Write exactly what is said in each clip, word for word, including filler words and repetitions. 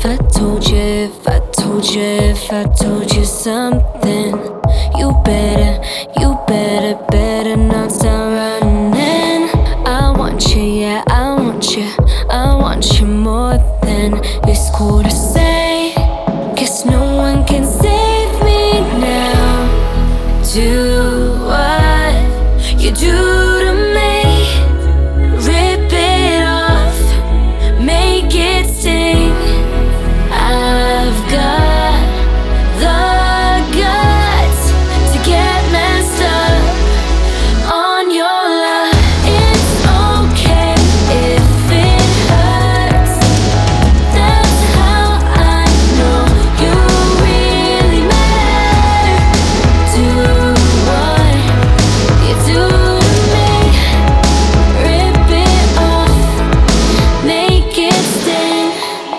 If I told you, if I told you, if I told you something, you better, you better, better not start running. I want you, yeah, I want you, I want you more than it's cool to say. Guess no one can save me now. Do what you do to me, rip it off, make it sting. I've got the guts to get messed up on your love. It's okay if it hurts. That's how I know you really matter. Do what you do to me, rip it off, make it sting.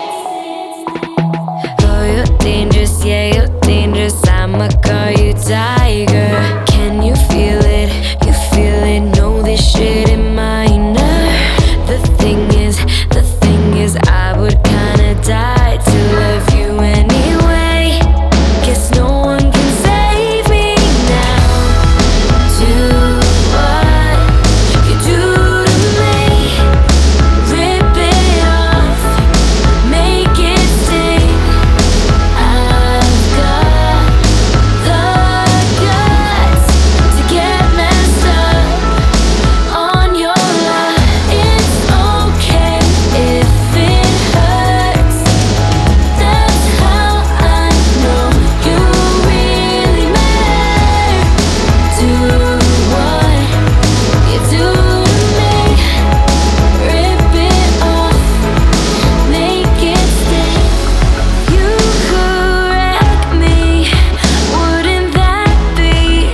Oh, you're dangerous, yeah, you're dangerous. I'ma call you tiger. Can you feel it? You feel it? No, this shit ain't minor. The thing is, the thing is, I would kinda die to love you anyway. Guess no one can save me now. Do what you do to me, rip it off, make it sting. I've got the guts to get messed up on your love. It's okay if it hurts. That's how I know you really matter. Do what you do to me, rip it off, make it sting. You could wreck me, wouldn't that be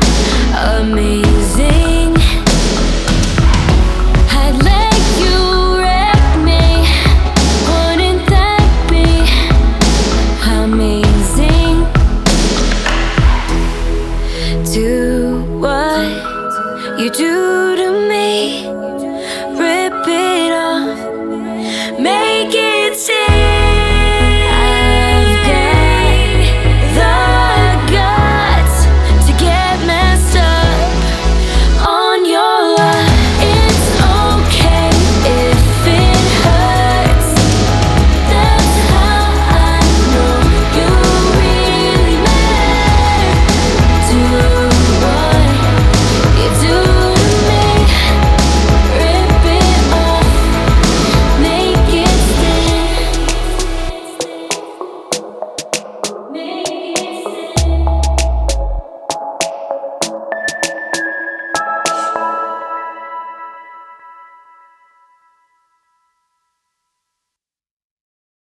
amazing? I'd let you wreck me, wouldn't that be amazing? Do what you do to me, rip it off, make it